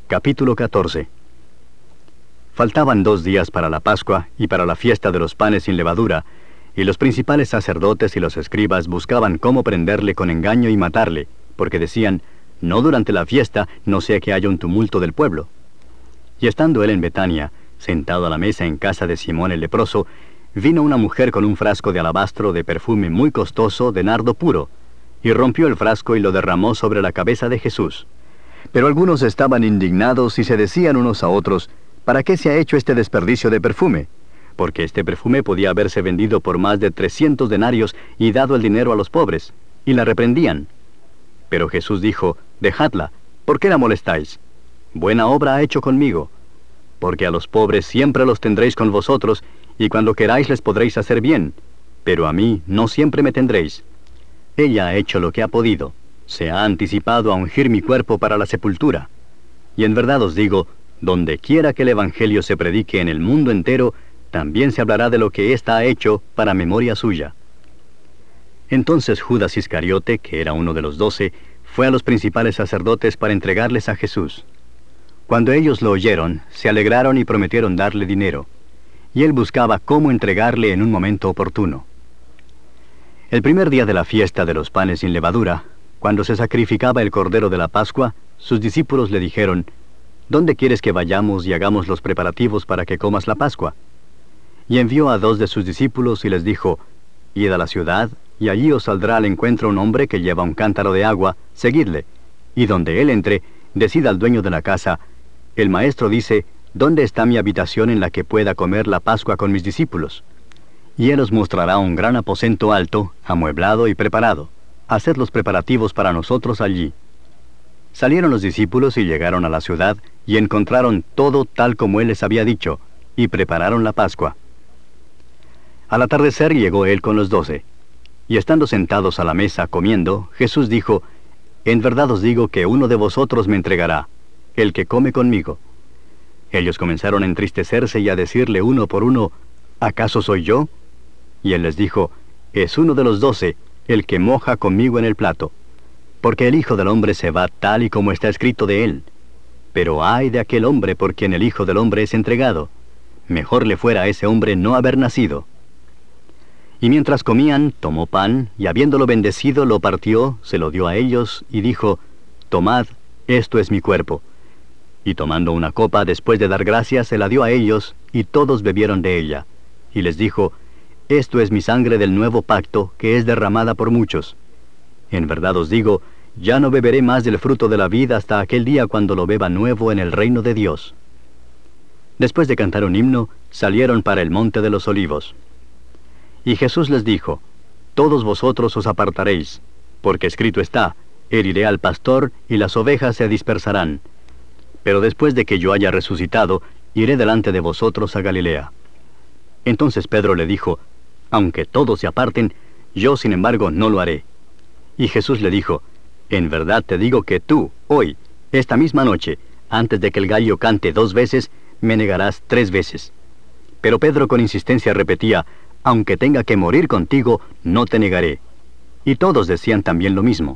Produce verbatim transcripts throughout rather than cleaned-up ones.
Capítulo catorce. Faltaban dos días para la Pascua y para la fiesta de los panes sin levadura, y los principales sacerdotes y los escribas buscaban cómo prenderle con engaño y matarle, porque decían, no durante la fiesta, no sea que haya un tumulto del pueblo. Y estando él en Betania, sentado a la mesa en casa de Simón el leproso, vino una mujer con un frasco de alabastro de perfume muy costoso de nardo puro, y rompió el frasco y lo derramó sobre la cabeza de Jesús. Pero algunos estaban indignados y se decían unos a otros, ¿para qué se ha hecho este desperdicio de perfume? Porque este perfume podía haberse vendido por más de trescientos denarios y dado el dinero a los pobres, y la reprendían. Pero Jesús dijo, dejadla, ¿por qué la molestáis? Buena obra ha hecho conmigo, porque a los pobres siempre los tendréis con vosotros, y cuando queráis les podréis hacer bien, pero a mí no siempre me tendréis. Ella ha hecho lo que ha podido, se ha anticipado a ungir mi cuerpo para la sepultura. Y en verdad os digo, donde quiera que el Evangelio se predique en el mundo entero, también se hablará de lo que ésta ha hecho para memoria suya. Entonces Judas Iscariote, que era uno de los doce, fue a los principales sacerdotes para entregarles a Jesús. Cuando ellos lo oyeron, se alegraron y prometieron darle dinero, y él buscaba cómo entregarle en un momento oportuno. El primer día de la fiesta de los panes sin levadura, cuando se sacrificaba el cordero de la Pascua, sus discípulos le dijeron, ¿dónde quieres que vayamos y hagamos los preparativos para que comas la Pascua? Y envió a dos de sus discípulos y les dijo, id a la ciudad, y allí os saldrá al encuentro un hombre que lleva un cántaro de agua, seguidle, y donde él entre, decid al dueño de la casa, el maestro dice, ¿dónde está mi habitación en la que pueda comer la Pascua con mis discípulos? Y él os mostrará un gran aposento alto, amueblado y preparado. Haced los preparativos para nosotros allí. Salieron los discípulos y llegaron a la ciudad, y encontraron todo tal como él les había dicho, y prepararon la Pascua. Al atardecer llegó él con los doce, y estando sentados a la mesa comiendo, Jesús dijo, en verdad os digo que uno de vosotros me entregará, el que come conmigo. Ellos comenzaron a entristecerse y a decirle uno por uno, ¿acaso soy yo? Y él les dijo, es uno de los doce, el que moja conmigo en el plato. Porque el Hijo del Hombre se va tal y como está escrito de él. Pero ay de aquel hombre por quien el Hijo del Hombre es entregado. Mejor le fuera a ese hombre no haber nacido. Y mientras comían, tomó pan, y habiéndolo bendecido, lo partió, se lo dio a ellos, y dijo, tomad, esto es mi cuerpo. Y tomando una copa, después de dar gracias, se la dio a ellos, y todos bebieron de ella. Y les dijo, esto es mi sangre del nuevo pacto, que es derramada por muchos. En verdad os digo, ya no beberé más del fruto de la vid hasta aquel día cuando lo beba nuevo en el reino de Dios. Después de cantar un himno, salieron para el monte de los olivos. Y Jesús les dijo, todos vosotros os apartaréis, porque escrito está, heriré al pastor y las ovejas se dispersarán. Pero después de que yo haya resucitado, iré delante de vosotros a Galilea. Entonces Pedro le dijo, aunque todos se aparten, yo sin embargo no lo haré. Y Jesús le dijo, en verdad te digo que tú, hoy, esta misma noche, antes de que el gallo cante dos veces, me negarás tres veces. Pero Pedro con insistencia repetía, aunque tenga que morir contigo, no te negaré. Y todos decían también lo mismo.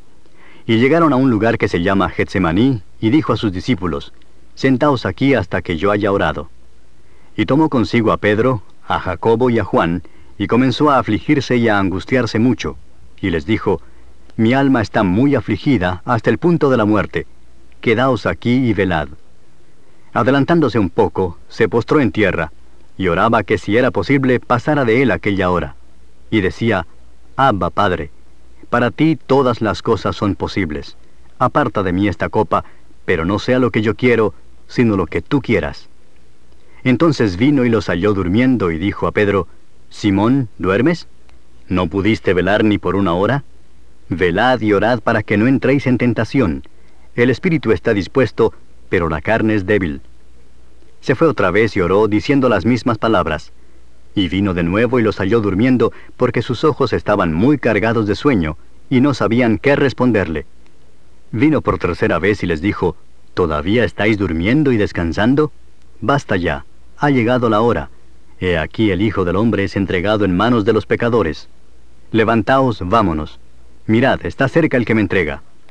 Y llegaron a un lugar que se llama Getsemaní, y dijo a sus discípulos, sentaos aquí hasta que yo haya orado. Y tomó consigo a Pedro, a Jacobo y a Juan, y comenzó a afligirse y a angustiarse mucho, y les dijo, mi alma está muy afligida hasta el punto de la muerte, quedaos aquí y velad. Adelantándose un poco, se postró en tierra, y oraba que si era posible pasara de él aquella hora, y decía, Abba, Padre, para ti todas las cosas son posibles, aparta de mí esta copa, pero no sea lo que yo quiero, sino lo que tú quieras. Entonces vino y los halló durmiendo, y dijo a Pedro, Simón, ¿duermes? ¿No pudiste velar ni por una hora? Velad y orad para que no entréis en tentación. El espíritu está dispuesto, pero la carne es débil. Se fue otra vez y oró, diciendo las mismas palabras. Y vino de nuevo y los halló durmiendo, porque sus ojos estaban muy cargados de sueño, y no sabían qué responderle. Vino por tercera vez y les dijo, ¿todavía estáis durmiendo y descansando? Basta ya, ha llegado la hora. He aquí el Hijo del Hombre es entregado en manos de los pecadores. Levantaos, vámonos. Mirad, está cerca el que me entrega.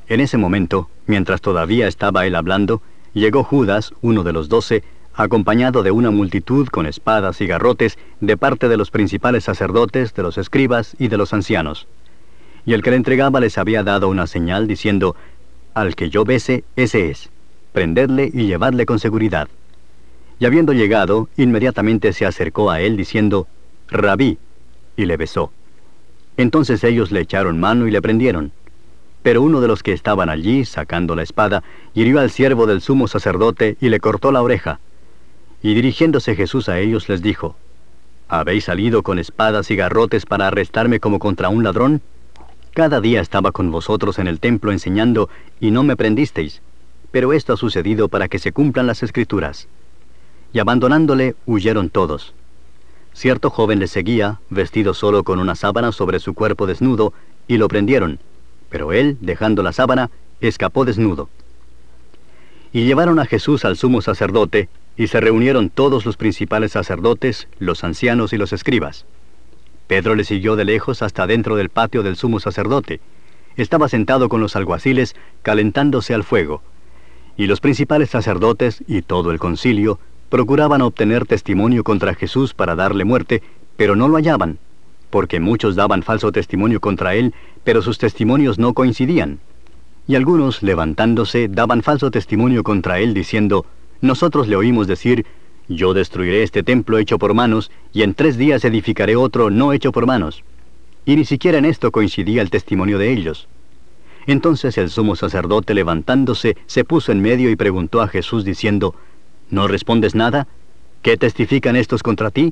En ese momento, mientras todavía estaba él hablando, llegó Judas, uno de los doce, acompañado de una multitud con espadas y garrotes de parte de los principales sacerdotes, de los escribas y de los ancianos. Y el que le entregaba les había dado una señal diciendo: «Al que yo bese, ese es. Prendedle y llevadle con seguridad». Y habiendo llegado, inmediatamente se acercó a él diciendo: «Rabí», y le besó. Entonces ellos le echaron mano y le prendieron. Pero uno de los que estaban allí, sacando la espada, hirió al siervo del sumo sacerdote y le cortó la oreja. Y dirigiéndose Jesús a ellos les dijo: «¿Habéis salido con espadas y garrotes para arrestarme como contra un ladrón? Cada día estaba con vosotros en el templo enseñando, y no me prendisteis. Pero esto ha sucedido para que se cumplan las Escrituras». Y abandonándole, huyeron todos. Cierto joven le seguía, vestido solo con una sábana sobre su cuerpo desnudo, y lo prendieron. Pero él, dejando la sábana, escapó desnudo. Y llevaron a Jesús al sumo sacerdote, y se reunieron todos los principales sacerdotes, los ancianos y los escribas. Pedro le siguió de lejos hasta dentro del patio del sumo sacerdote. Estaba sentado con los alguaciles, calentándose al fuego. Y los principales sacerdotes y todo el concilio procuraban obtener testimonio contra Jesús para darle muerte, pero no lo hallaban, porque muchos daban falso testimonio contra él, pero sus testimonios no coincidían. Y algunos, levantándose, daban falso testimonio contra él, diciendo: «Nosotros le oímos decir: yo destruiré este templo hecho por manos, y en tres días edificaré otro no hecho por manos». Y ni siquiera en esto coincidía el testimonio de ellos. Entonces el sumo sacerdote, levantándose, se puso en medio y preguntó a Jesús diciendo: «¿No respondes nada? ¿Qué testifican estos contra ti?».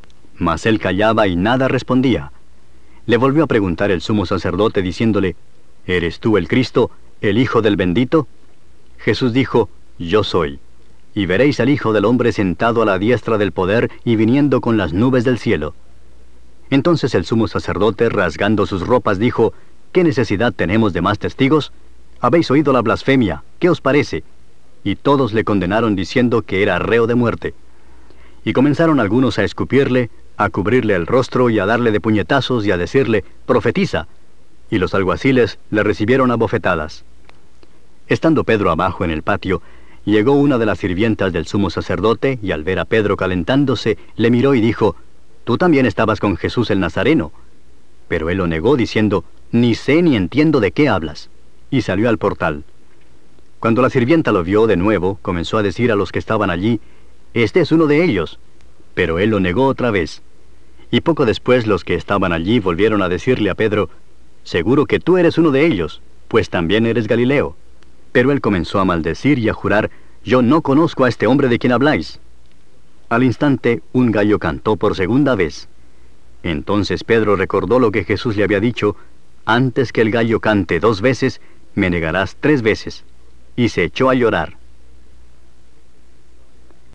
Mas él callaba y nada respondía. Le volvió a preguntar el sumo sacerdote diciéndole: «¿Eres tú el Cristo, el Hijo del Bendito?». Jesús dijo: «Yo soy. Y veréis al Hijo del Hombre sentado a la diestra del poder y viniendo con las nubes del cielo». Entonces el sumo sacerdote, rasgando sus ropas, dijo: «¿Qué necesidad tenemos de más testigos? Habéis oído la blasfemia. ¿Qué os parece?». Y todos le condenaron diciendo que era reo de muerte. Y comenzaron algunos a escupirle, a cubrirle el rostro y a darle de puñetazos y a decirle: «Profetiza». Y los alguaciles le recibieron a bofetadas. Estando Pedro abajo en el patio, llegó una de las sirvientas del sumo sacerdote, y al ver a Pedro calentándose, le miró y dijo: «Tú también estabas con Jesús el Nazareno». Pero él lo negó diciendo: «Ni sé ni entiendo de qué hablas». Y salió al portal. Cuando la sirvienta lo vio de nuevo, comenzó a decir a los que estaban allí: «Este es uno de ellos». Pero él lo negó otra vez. Y poco después los que estaban allí volvieron a decirle a Pedro: «Seguro que tú eres uno de ellos, pues también eres Galileo». Pero él comenzó a maldecir y a jurar: «Yo no conozco a este hombre de quien habláis». Al instante, un gallo cantó por segunda vez. Entonces Pedro recordó lo que Jesús le había dicho: «Antes que el gallo cante dos veces, me negarás tres veces». Y se echó a llorar.